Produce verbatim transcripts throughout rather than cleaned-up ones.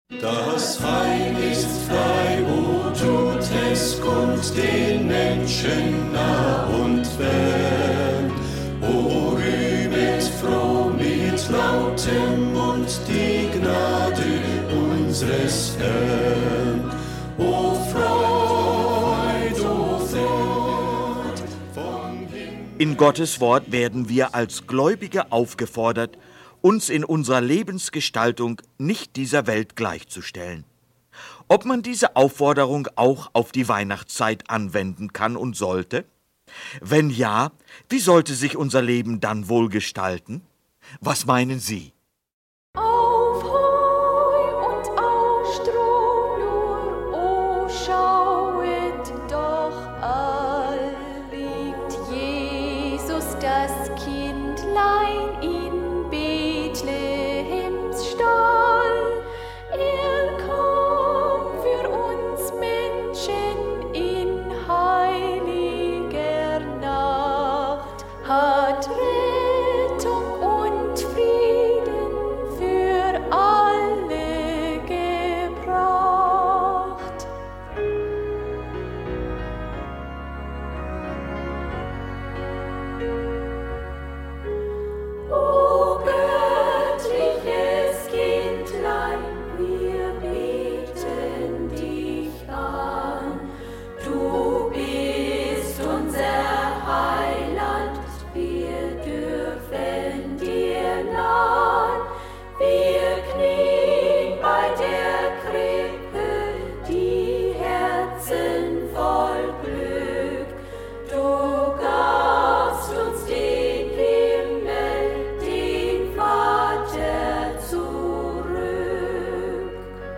Das Heil ist frei, o tut es kund den Menschen nah und fern. O rühmet froh mit lautem Mund die Gnade unseres Herrn. O Freud, o Freud vom Himmel. In Gottes Wort werden wir als Gläubige aufgefordert, uns in unserer Lebensgestaltung nicht dieser Welt gleichzustellen. Ob man diese Aufforderung auch auf die Weihnachtszeit anwenden kann und sollte? Wenn ja, wie sollte sich unser Leben dann wohl gestalten? Was meinen Sie? Auf Heu und auf Stroh nur, o schauet doch all, liegt Jesus das Kindlein in Bethlehems Stall. Er kam für uns Menschen in heiliger Nacht, hat Rettung und Frieden für alle gebracht. O göttliches Kindlein, wir beten dich an. Du bist unser Heiland, wir dürfen dir nahen. Wir knien bei der Krippe, die Herzen voll Glück. Du gabst uns den Himmel, den Vater zurück.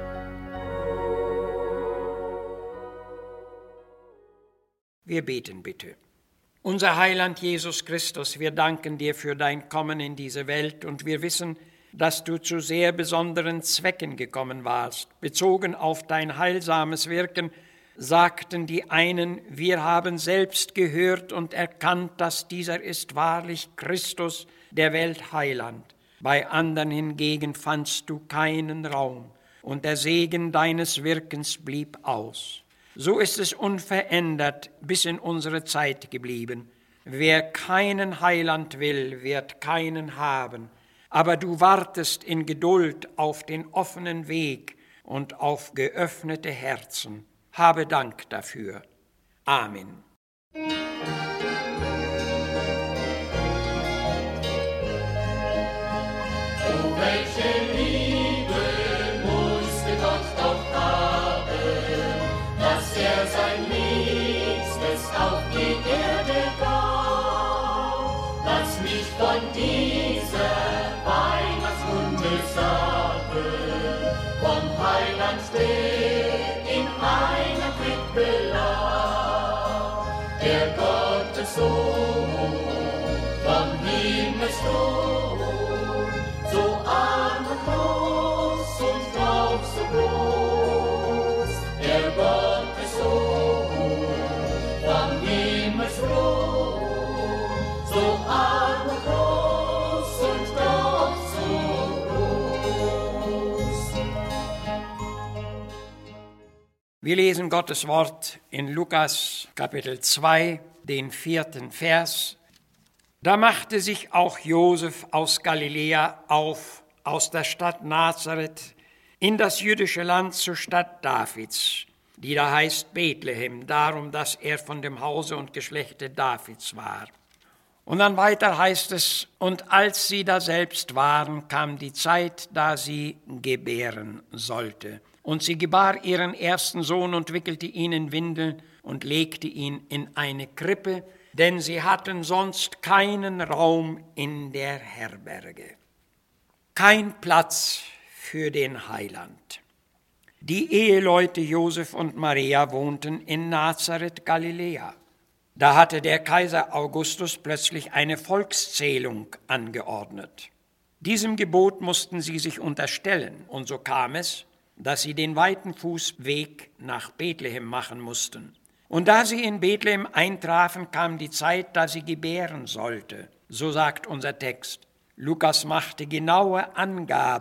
Wir beten bitte. Unser Heiland Jesus Christus, wir danken dir für dein Kommen in diese Welt und wir wissen, dass du zu sehr besonderen Zwecken gekommen warst. Bezogen auf dein heilsames Wirken sagten die einen, wir haben selbst gehört und erkannt, dass dieser ist wahrlich Christus, der Weltheiland. Bei anderen hingegen fandst du keinen Raum und der Segen deines Wirkens blieb aus. So ist es unverändert bis in unsere Zeit geblieben. Wer keinen Heiland will, wird keinen haben. Aber du wartest in Geduld auf den offenen Weg und auf geöffnete Herzen. Habe Dank dafür. Amen. O welche Liebe musste Gott doch haben, dass er sein Liebstes auf die Erde gab. Lass mich von dieser Weihnachtsstunde sagen, vom Heiland, der in einer Krippe lag, der Gottessohn vom Himmelsthron, so arm und groß und doch so groß, der Gottessohn vom Himmelsthron, so arm und groß und doch so groß. Wir lesen Gottes Wort in Lukas Kapitel zwei, den vierten Vers. Da machte sich auch Josef aus Galiläa auf, aus der Stadt Nazareth, in das jüdische Land zur Stadt Davids, die da heißt Bethlehem, darum, dass er von dem Hause und Geschlechte Davids war. Und dann weiter heißt es, und als sie da selbst waren, kam die Zeit, da sie gebären sollte. Und sie gebar ihren ersten Sohn und wickelte ihn in Windeln und legte ihn in eine Krippe, denn sie hatten sonst keinen Raum in der Herberge. Kein Platz für den Heiland. Die Eheleute Josef und Maria wohnten in Nazareth, Galiläa. Da hatte der Kaiser Augustus plötzlich eine Volkszählung angeordnet. Diesem Gebot mussten sie sich unterstellen, und so kam es, dass sie den weiten Fußweg nach Bethlehem machen mussten. Und da sie in Bethlehem eintrafen, kam die Zeit, da sie gebären sollte. So sagt unser Text. Lukas machte genaue Angaben,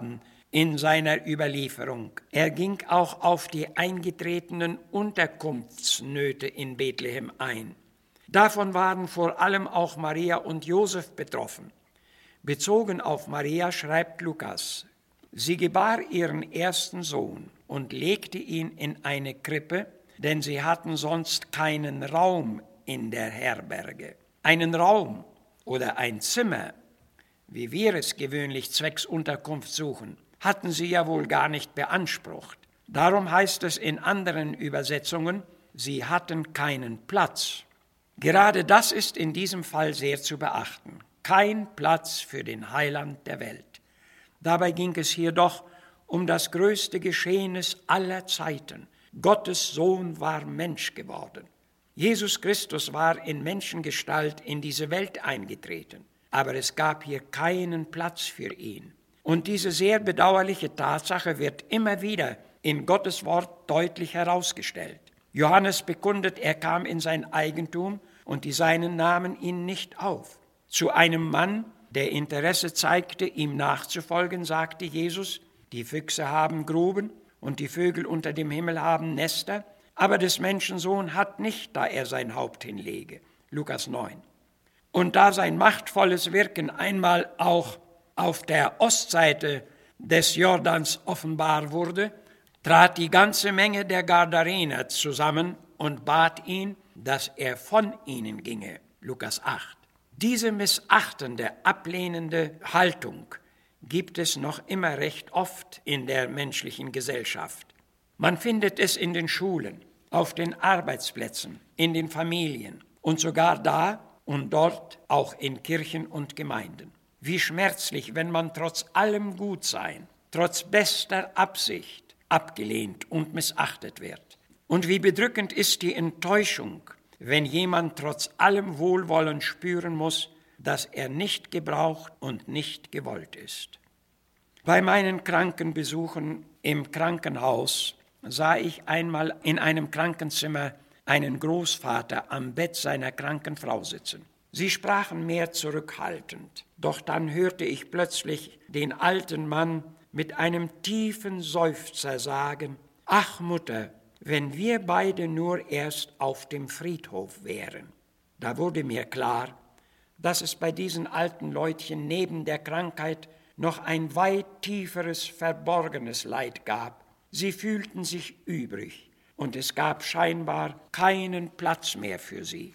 in seiner Überlieferung. Er ging auch auf die eingetretenen Unterkunftsnöte in Bethlehem ein. Davon waren vor allem auch Maria und Josef betroffen. Bezogen auf Maria schreibt Lukas: Sie gebar ihren ersten Sohn und legte ihn in eine Krippe, denn sie hatten sonst keinen Raum in der Herberge. Einen Raum oder ein Zimmer, wie wir es gewöhnlich zwecks Unterkunft suchen, hatten sie ja wohl gar nicht beansprucht. Darum heißt es in anderen Übersetzungen, sie hatten keinen Platz. Gerade das ist in diesem Fall sehr zu beachten. Kein Platz für den Heiland der Welt. Dabei ging es hier doch um das größte Geschehnis aller Zeiten. Gottes Sohn war Mensch geworden. Jesus Christus war in Menschengestalt in diese Welt eingetreten, aber es gab hier keinen Platz für ihn. Und diese sehr bedauerliche Tatsache wird immer wieder in Gottes Wort deutlich herausgestellt. Johannes bekundet, er kam in sein Eigentum und die Seinen nahmen ihn nicht auf. Zu einem Mann, der Interesse zeigte, ihm nachzufolgen, sagte Jesus: Die Füchse haben Gruben und die Vögel unter dem Himmel haben Nester, aber des Menschensohn hat nicht, da er sein Haupt hinlege. Lukas neun. Und da sein machtvolles Wirken einmal auch auf der Ostseite des Jordans offenbar wurde, trat die ganze Menge der Gadarener zusammen und bat ihn, dass er von ihnen ginge. Lukas acht. Diese missachtende, ablehnende Haltung gibt es noch immer recht oft in der menschlichen Gesellschaft. Man findet es in den Schulen, auf den Arbeitsplätzen, in den Familien und sogar da und dort auch in Kirchen und Gemeinden. Wie schmerzlich, wenn man trotz allem Gutsein, trotz bester Absicht abgelehnt und missachtet wird. Und wie bedrückend ist die Enttäuschung, wenn jemand trotz allem Wohlwollen spüren muss, dass er nicht gebraucht und nicht gewollt ist. Bei meinen Krankenbesuchen im Krankenhaus sah ich einmal in einem Krankenzimmer einen Großvater am Bett seiner kranken Frau sitzen. Sie sprachen mehr zurückhaltend, doch dann hörte ich plötzlich den alten Mann mit einem tiefen Seufzer sagen: Ach Mutter, wenn wir beide nur erst auf dem Friedhof wären. Da wurde mir klar, dass es bei diesen alten Leutchen neben der Krankheit noch ein weit tieferes, verborgenes Leid gab. Sie fühlten sich übrig und es gab scheinbar keinen Platz mehr für sie.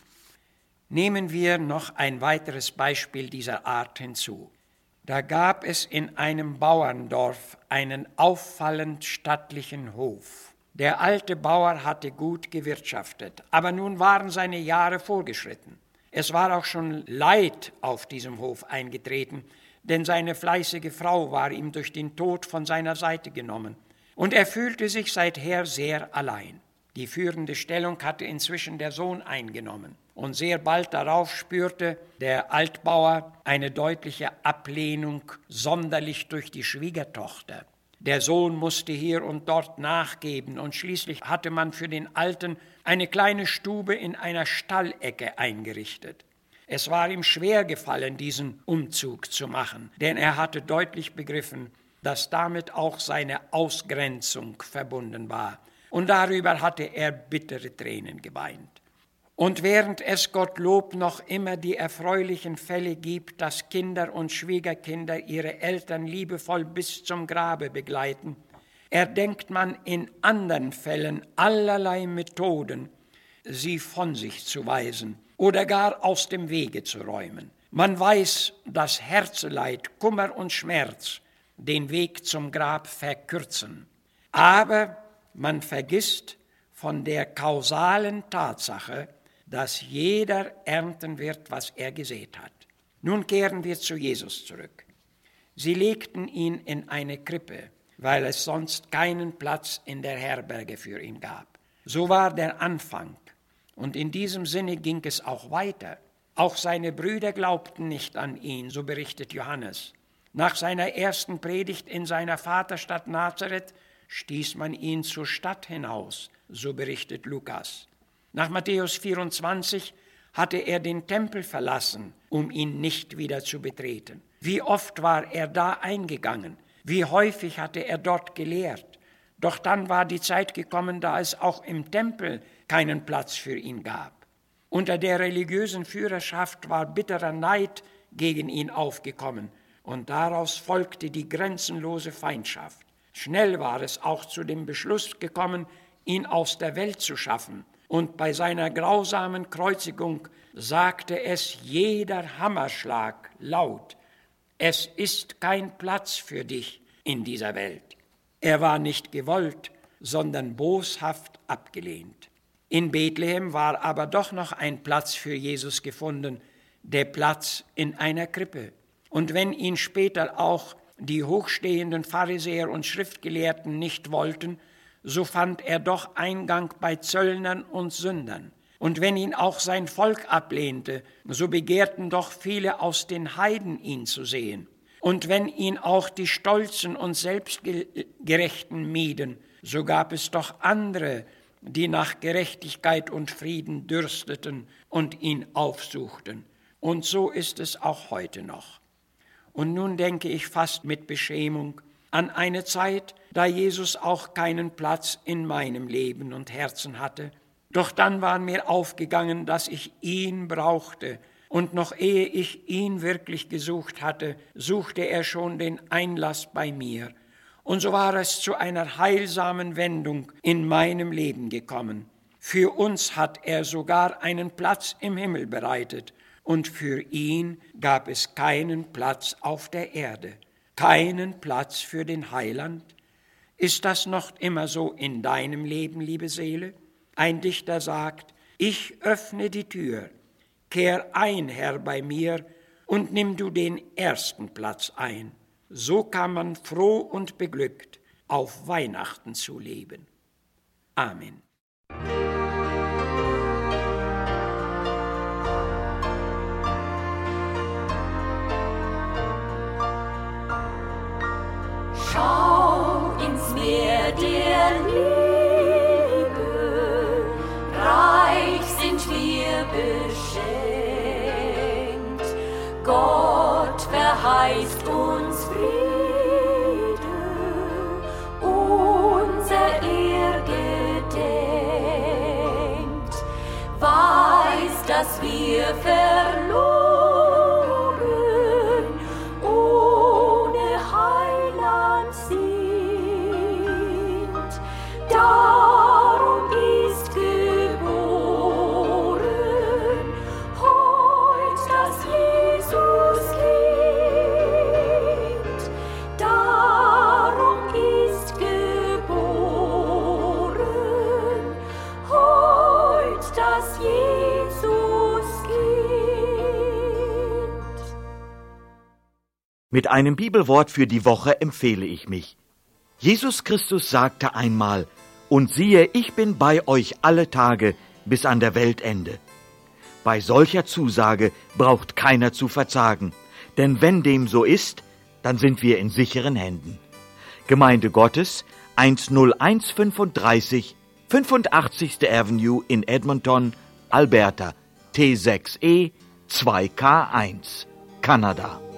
Nehmen wir noch ein weiteres Beispiel dieser Art hinzu. Da gab es in einem Bauerndorf einen auffallend stattlichen Hof. Der alte Bauer hatte gut gewirtschaftet, aber nun waren seine Jahre vorgeschritten. Es war auch schon Leid auf diesem Hof eingetreten, denn seine fleißige Frau war ihm durch den Tod von seiner Seite genommen. Und er fühlte sich seither sehr allein. Die führende Stellung hatte inzwischen der Sohn eingenommen. Und sehr bald darauf spürte der Altbauer eine deutliche Ablehnung, sonderlich durch die Schwiegertochter. Der Sohn musste hier und dort nachgeben und schließlich hatte man für den Alten eine kleine Stube in einer Stallecke eingerichtet. Es war ihm schwer gefallen, diesen Umzug zu machen, denn er hatte deutlich begriffen, dass damit auch seine Ausgrenzung verbunden war. Und darüber hatte er bittere Tränen geweint. Und während es Gottlob noch immer die erfreulichen Fälle gibt, dass Kinder und Schwiegerkinder ihre Eltern liebevoll bis zum Grabe begleiten, erdenkt man in anderen Fällen allerlei Methoden, sie von sich zu weisen oder gar aus dem Wege zu räumen. Man weiß, dass Herzeleid, Kummer und Schmerz den Weg zum Grab verkürzen. Aber man vergisst von der kausalen Tatsache, dass jeder ernten wird, was er gesät hat. Nun kehren wir zu Jesus zurück. Sie legten ihn in eine Krippe, weil es sonst keinen Platz in der Herberge für ihn gab. So war der Anfang. Und in diesem Sinne ging es auch weiter. Auch seine Brüder glaubten nicht an ihn, so berichtet Johannes. Nach seiner ersten Predigt in seiner Vaterstadt Nazareth stieß man ihn zur Stadt hinaus, so berichtet Lukas. Nach Matthäus vierundzwanzig hatte er den Tempel verlassen, um ihn nicht wieder zu betreten. Wie oft war er da eingegangen, Wie häufig hatte er dort gelehrt. Doch dann war die Zeit gekommen, da es auch im Tempel keinen Platz für ihn gab. Unter der religiösen Führerschaft war bitterer Neid gegen ihn aufgekommen und daraus folgte die grenzenlose Feindschaft. Schnell war es auch zu dem Beschluss gekommen, ihn aus der Welt zu schaffen. Und bei seiner grausamen Kreuzigung sagte es jeder Hammerschlag laut: Es ist kein Platz für dich in dieser Welt. Er war nicht gewollt, sondern boshaft abgelehnt. In Bethlehem war aber doch noch ein Platz für Jesus gefunden, der Platz in einer Krippe. Und wenn ihn später auch die hochstehenden Pharisäer und Schriftgelehrten nicht wollten, so fand er doch Eingang bei Zöllnern und Sündern. Und wenn ihn auch sein Volk ablehnte, so begehrten doch viele aus den Heiden ihn zu sehen. Und wenn ihn auch die Stolzen und Selbstgerechten mieden, so gab es doch andere, die nach Gerechtigkeit und Frieden dürsteten und ihn aufsuchten. Und so ist es auch heute noch. Und nun denke ich fast mit Beschämung an eine Zeit, da Jesus auch keinen Platz in meinem Leben und Herzen hatte. Doch dann war mir aufgegangen, dass ich ihn brauchte. Und noch ehe ich ihn wirklich gesucht hatte, suchte er schon den Einlass bei mir. Und so war es zu einer heilsamen Wendung in meinem Leben gekommen. Für uns hat er sogar einen Platz im Himmel bereitet. Und für ihn gab es keinen Platz auf der Erde, keinen Platz für den Heiland. Ist das noch immer so in deinem Leben, liebe Seele? Ein Dichter sagt: Ich öffne die Tür, kehr ein, Herr, bei mir, und nimm du den ersten Platz ein. So kann man froh und beglückt auf Weihnachten zuleben. Amen. Schau ins Meer der Liebe, reich sind wir beschenkt. Gott verheißt uns Friede, unser Ehr gedenkt. Weiß, dass wir verloren, darum ist geboren heut das Jesuskind. Darum ist geboren heut das Jesuskind. Mit einem Bibelwort für die Woche empfehle ich mich. Jesus Christus sagte einmal: Und siehe, ich bin bei euch alle Tage bis an der Weltende. Bei solcher Zusage braucht keiner zu verzagen, denn wenn dem so ist, dann sind wir in sicheren Händen. Gemeinde Gottes, eins null eins fünfunddreißig, fünfundachtzigste Avenue in Edmonton, Alberta, T sechs E zwei K eins, Kanada.